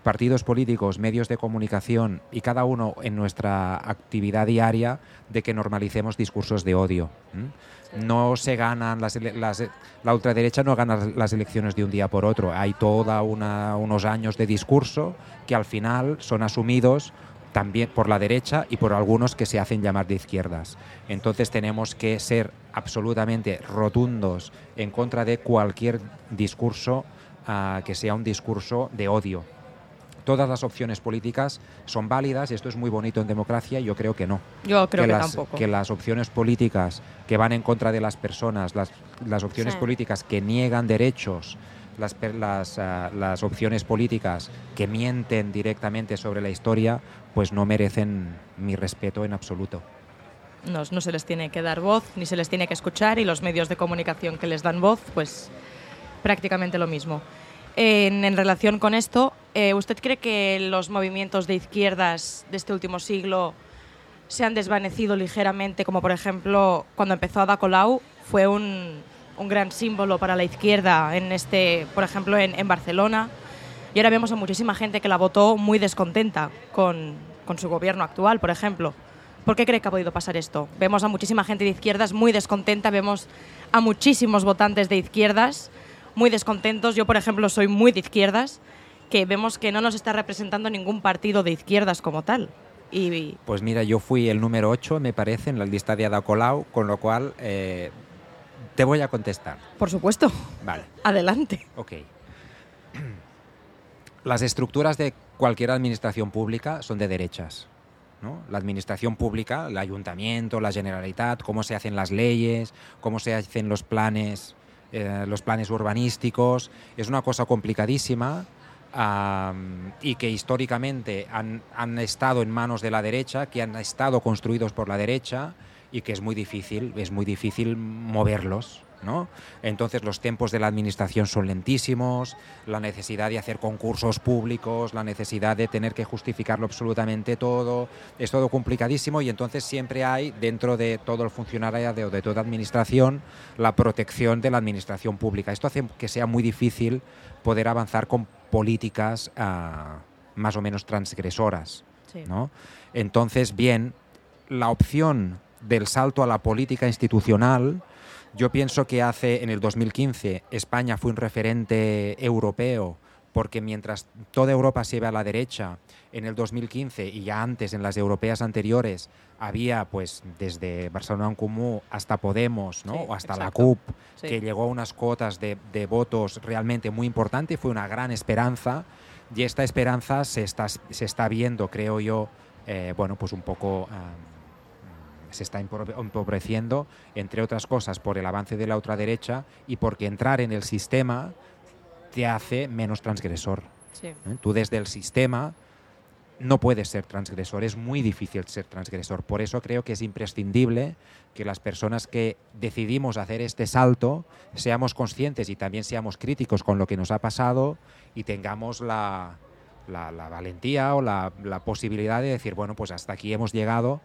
partidos políticos, medios de comunicación y cada uno en nuestra actividad diaria de que normalicemos discursos de odio. ¿Mm? No se ganan las, las la ultraderecha no gana las elecciones de un día por otro. Hay toda una, unos años de discurso que al final son asumidos también por la derecha y por algunos que se hacen llamar de izquierdas. Entonces tenemos que ser absolutamente rotundos en contra de cualquier discurso uh, que sea un discurso de odio. Todas las opciones políticas son válidas, y esto es muy bonito en democracia, y yo creo que no. Yo creo que, que las, tampoco. Que las opciones políticas que van en contra de las personas, las, las opciones Sí. políticas que niegan derechos, las, las, uh, las opciones políticas que mienten directamente sobre la historia, pues no merecen mi respeto en absoluto. No, no se les tiene que dar voz, ni se les tiene que escuchar, y los medios de comunicación que les dan voz, pues prácticamente lo mismo. En, en relación con esto, eh, ¿usted cree que los movimientos de izquierdas de este último siglo se han desvanecido ligeramente? Como por ejemplo, cuando empezó Ada Colau, fue un, un gran símbolo para la izquierda, en este, por ejemplo, en, en Barcelona. Y ahora vemos a muchísima gente que la votó muy descontenta con, con su gobierno actual, por ejemplo. ¿Por qué cree que ha podido pasar esto? Vemos a muchísima gente de izquierdas muy descontenta, vemos a muchísimos votantes de izquierdas muy descontentos. Yo, por ejemplo, soy muy de izquierdas, que vemos que no nos está representando ningún partido de izquierdas como tal. Y Pues mira, yo fui el número ocho, me parece, en la lista de Ada Colau, con lo cual eh, te voy a contestar. por supuesto, Vale, adelante. ok. Las estructuras de cualquier administración pública son de derechas, ¿no? La administración pública, el ayuntamiento, la Generalitat, cómo se hacen las leyes, cómo se hacen los planes, eh, los planes urbanísticos, es una cosa complicadísima. Um, y que históricamente han, han estado en manos de la derecha, que han estado construidos por la derecha, y que es muy difícil, es muy difícil moverlos, ¿no? Entonces los tiempos de la administración son lentísimos, la necesidad de hacer concursos públicos, la necesidad de tener que justificarlo absolutamente todo, es todo complicadísimo, y entonces siempre hay dentro de todo el funcionariado, de toda administración, la protección de la administración pública. Esto hace que sea muy difícil poder avanzar con políticas uh, más o menos transgresoras, Sí. ¿no? Entonces, bien, la opción del salto a la política institucional, yo pienso que hace, en el dos mil quince, España fue un referente europeo, porque mientras toda Europa se iba a la derecha, en el dos mil quince y ya antes, en las europeas anteriores, había, pues, desde Barcelona en Comú hasta Podemos, ¿no? Sí, o hasta exacto. la C U P, Sí. que llegó a unas cotas de, de votos realmente muy importantes, fue una gran esperanza, y esta esperanza se está, se está viendo, creo yo, eh, bueno, pues un poco... Um, se está empobreciendo, entre otras cosas, por el avance de la ultraderecha y porque entrar en el sistema te hace menos transgresor. Sí. ¿eh? Tú desde el sistema no puedes ser transgresor, es muy difícil ser transgresor. Por eso creo que es imprescindible que las personas que decidimos hacer este salto seamos conscientes y también seamos críticos con lo que nos ha pasado y tengamos la, la, la valentía o la, la posibilidad de decir, bueno, pues hasta aquí hemos llegado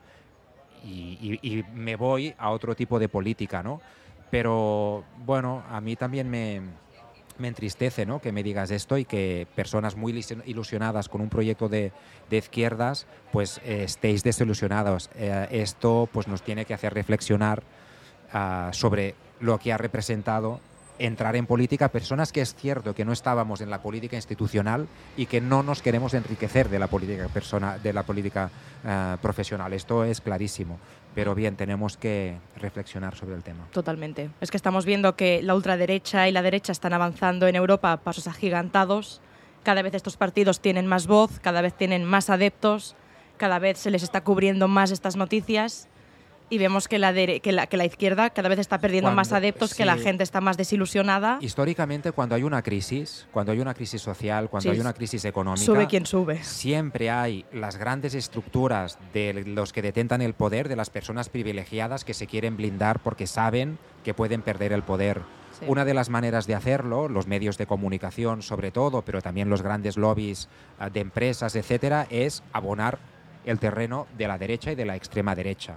y, y, y me voy a otro tipo de política, ¿no? Pero, bueno, a mí también me... me entristece, ¿no?, que me digas esto y que personas muy ilusionadas con un proyecto de, de izquierdas pues eh, estéis desilusionados. Eh, esto pues nos tiene que hacer reflexionar uh, sobre lo que ha representado entrar en política, personas que es cierto que no estábamos en la política institucional y que no nos queremos enriquecer de la política persona, de la política uh, profesional. Esto es clarísimo. Pero bien, tenemos que reflexionar sobre el tema. Totalmente. Es que estamos viendo que la ultraderecha y la derecha están avanzando en Europa a pasos agigantados. Cada vez estos partidos tienen más voz, cada vez tienen más adeptos, cada vez se les está cubriendo más estas noticias y vemos que la, de, que la, que la izquierda cada vez está perdiendo Cuando, más adeptos, sí. que la gente está más desilusionada. Históricamente, cuando hay una crisis, cuando hay una crisis social, cuando Sí, hay una crisis económica, sube quien sube. siempre hay las grandes estructuras de los que detentan el poder, de las personas privilegiadas que se quieren blindar porque saben que pueden perder el poder. Sí. Una de las maneras de hacerlo, los medios de comunicación sobre todo, pero también los grandes lobbies uh, de empresas, etcétera, es abonar el terreno de la derecha y de la extrema derecha.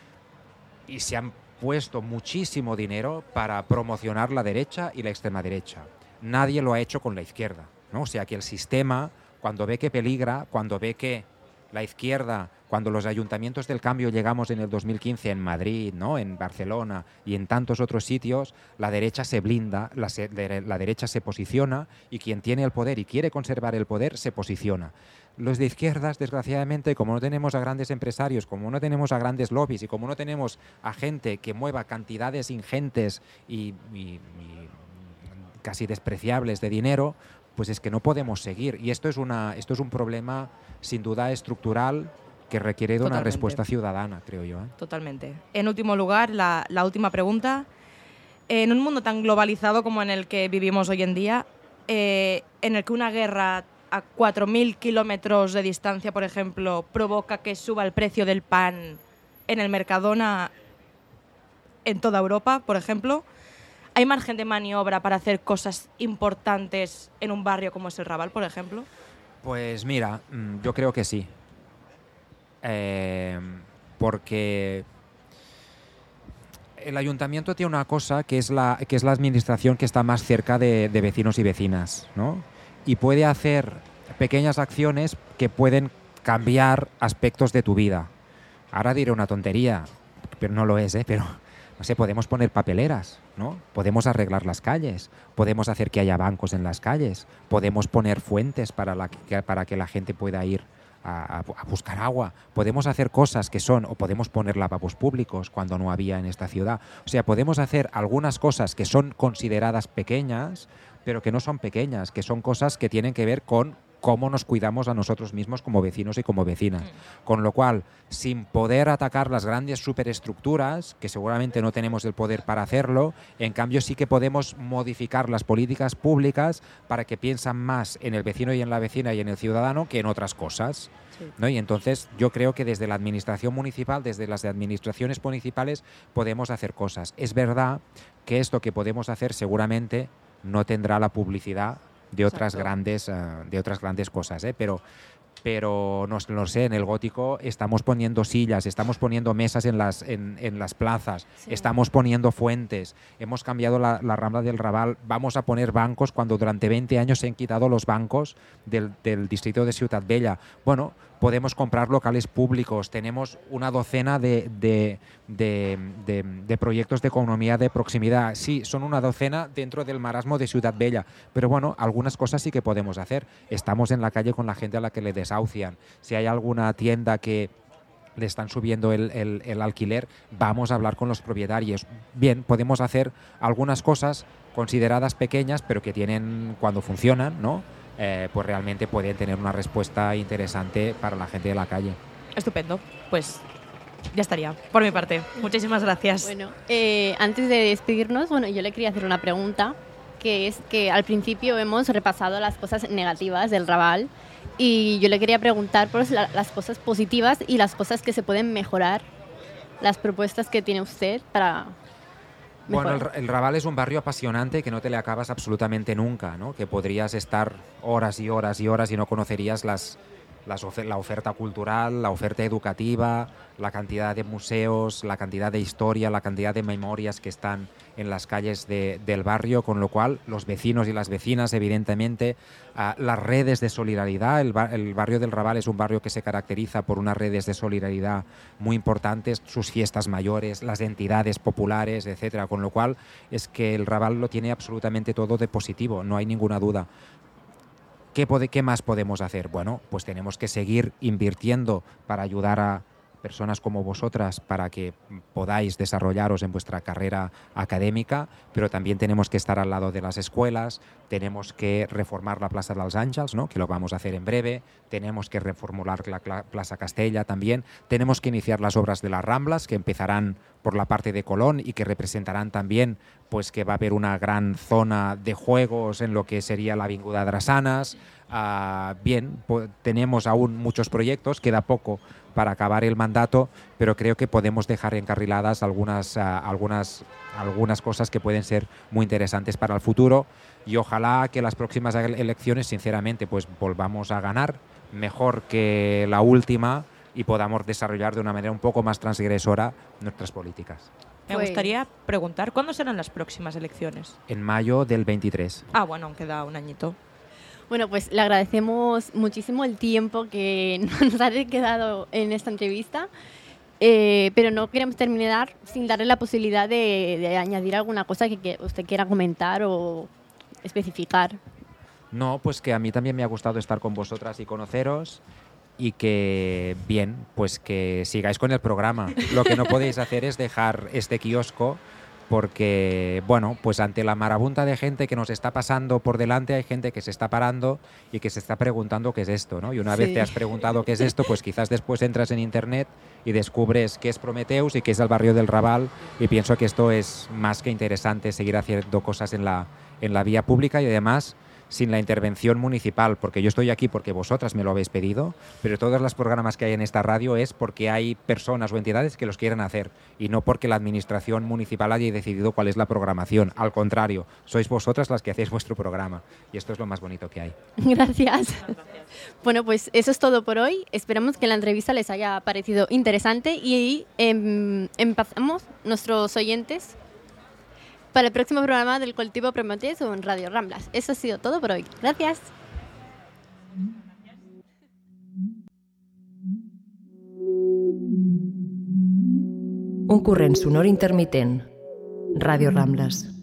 Y se han puesto muchísimo dinero para promocionar la derecha y la extrema derecha. Nadie lo ha hecho con la izquierda, ¿no? O sea que el sistema cuando ve que peligra, cuando ve que la izquierda, cuando los ayuntamientos del cambio llegamos en el dos mil quince en Madrid, ¿no?, en Barcelona y en tantos otros sitios, la derecha se blinda, la, se, la derecha se posiciona y quien tiene el poder y quiere conservar el poder se posiciona. Los de izquierdas, desgraciadamente, como no tenemos a grandes empresarios, como no tenemos a grandes lobbies y como no tenemos a gente que mueva cantidades ingentes y, y, y casi despreciables de dinero, pues es que no podemos seguir. Y esto es, una, esto es un problema sin duda estructural que requiere de una Totalmente. respuesta ciudadana, creo yo, ¿eh? Totalmente. En último lugar, la, la última pregunta. En un mundo tan globalizado como en el que vivimos hoy en día, eh, en el que una guerra a cuatro mil kilómetros de distancia, por ejemplo, provoca que suba el precio del pan en el Mercadona en toda Europa, por ejemplo, ¿hay margen de maniobra para hacer cosas importantes en un barrio como es el Raval, por ejemplo? Pues mira, yo creo que sí. Eh, porque el ayuntamiento tiene una cosa que es la, que es la administración que está más cerca de, de vecinos y vecinas, ¿no? Y puede hacer pequeñas acciones que pueden cambiar aspectos de tu vida. Ahora diré una tontería, pero no lo es, ¿eh? Pero, no sé, podemos poner papeleras, ¿no? Podemos arreglar las calles, podemos hacer que haya bancos en las calles, podemos poner fuentes para, la, para que la gente pueda ir a, a buscar agua, podemos hacer cosas que son, o podemos poner lavabos públicos cuando no había en esta ciudad. O sea, podemos hacer algunas cosas que son consideradas pequeñas, pero que no son pequeñas, que son cosas que tienen que ver con cómo nos cuidamos a nosotros mismos como vecinos y como vecinas. Mm. Con lo cual, sin poder atacar las grandes superestructuras, que seguramente no tenemos el poder para hacerlo, en cambio sí que podemos modificar las políticas públicas para que piensen más en el vecino y en la vecina y en el ciudadano que en otras cosas. Sí. ¿No? Y entonces yo creo que desde la administración municipal, desde las administraciones municipales, podemos hacer cosas. Es verdad que esto que podemos hacer seguramente no tendrá la publicidad de otras Exacto. grandes uh, de otras grandes cosas, ¿eh? pero pero no, no sé, en el Gótico estamos poniendo sillas, estamos poniendo mesas en las en, en las plazas, sí. estamos poniendo fuentes, hemos cambiado la, la Rambla del Raval, vamos a poner bancos cuando durante veinte años se han quitado los bancos del, del distrito de Ciutat Vella. Bueno, podemos comprar locales públicos, tenemos una docena de, de, de, de, de proyectos de economía de proximidad. Sí, son una docena dentro del marasmo de Ciutat Vella, pero bueno, algunas cosas sí que podemos hacer. Estamos en la calle con la gente a la que le desahucian. Si hay alguna tienda que le están subiendo el, el, el alquiler, vamos a hablar con los propietarios. Bien, podemos hacer algunas cosas consideradas pequeñas, pero que tienen, cuando funcionan, ¿no? Eh, pues realmente pueden tener una respuesta interesante para la gente de la calle. Estupendo. Pues ya estaría, por mi parte. Muchísimas gracias. Bueno, eh, antes de despedirnos, bueno, yo le quería hacer una pregunta, que es que al principio hemos repasado las cosas negativas del Raval y yo le quería preguntar por la, las cosas positivas y las cosas que se pueden mejorar, las propuestas que tiene usted para... Bueno, el, el Raval es un barrio apasionante que no te le acabas absolutamente nunca, ¿no? Que podrías estar horas y horas y horas y no conocerías las, las, la oferta cultural, la oferta educativa, la cantidad de museos, la cantidad de historia, la cantidad de memorias que están en las calles de, del barrio, con lo cual los vecinos y las vecinas, evidentemente, uh, las redes de solidaridad, el, bar, el barrio del Raval es un barrio que se caracteriza por unas redes de solidaridad muy importantes, sus fiestas mayores, las entidades populares, etcétera, con lo cual es que el Raval lo tiene absolutamente todo de positivo, no hay ninguna duda. ¿Qué, pode, ¿Qué más podemos hacer? Bueno, pues tenemos que seguir invirtiendo para ayudar a personas como vosotras para que podáis desarrollaros en vuestra carrera académica, pero también tenemos que estar al lado de las escuelas, tenemos que reformar la Plaza dels Àngels, ¿no? Que lo vamos a hacer en breve, tenemos que reformular la Plaza Castella también, tenemos que iniciar las obras de las Ramblas, que empezarán por la parte de Colón y que representarán también pues que va a haber una gran zona de juegos en lo que sería la Avinguda Drassanes. Uh, bien, pues, tenemos aún muchos proyectos, queda poco para acabar el mandato, pero creo que podemos dejar encarriladas algunas, uh, algunas, algunas cosas que pueden ser muy interesantes para el futuro y ojalá que las próximas elecciones, sinceramente, pues volvamos a ganar mejor que la última y podamos desarrollar de una manera un poco más transgresora nuestras políticas. Me pues... gustaría preguntar, ¿cuándo serán las próximas elecciones? En mayo del veintitrés. Ah, bueno, queda un añito. Bueno, pues le agradecemos muchísimo el tiempo que nos ha quedado en esta entrevista, eh, pero no queremos terminar sin darle la posibilidad de, de añadir alguna cosa que, que usted quiera comentar o especificar. No, pues que a mí también me ha gustado estar con vosotras y conoceros y que, bien, pues que sigáis con el programa. Lo que no podéis hacer es dejar este kiosco porque, bueno, pues ante la marabunta de gente que nos está pasando por delante hay gente que se está parando y que se está preguntando qué es esto, ¿no? Y una Sí. vez te has preguntado qué es esto, pues quizás después entras en internet y descubres qué es Prometheus y qué es el barrio del Raval, y pienso que esto es más que interesante, seguir haciendo cosas en la, en la vía pública y además sin la intervención municipal, porque yo estoy aquí porque vosotras me lo habéis pedido, pero todos los programas que hay en esta radio es porque hay personas o entidades que los quieren hacer y no porque la administración municipal haya decidido cuál es la programación. Al contrario, sois vosotras las que hacéis vuestro programa y esto es lo más bonito que hay. Gracias. Bueno, pues eso es todo por hoy. Esperamos que la entrevista les haya parecido interesante y em, empezamos nuestros oyentes para el próximo programa del Colectivo Prometheus en Radio Ramblas. Eso ha sido todo por hoy. Gracias. Un corrent sonor intermitent. Radio Ramblas.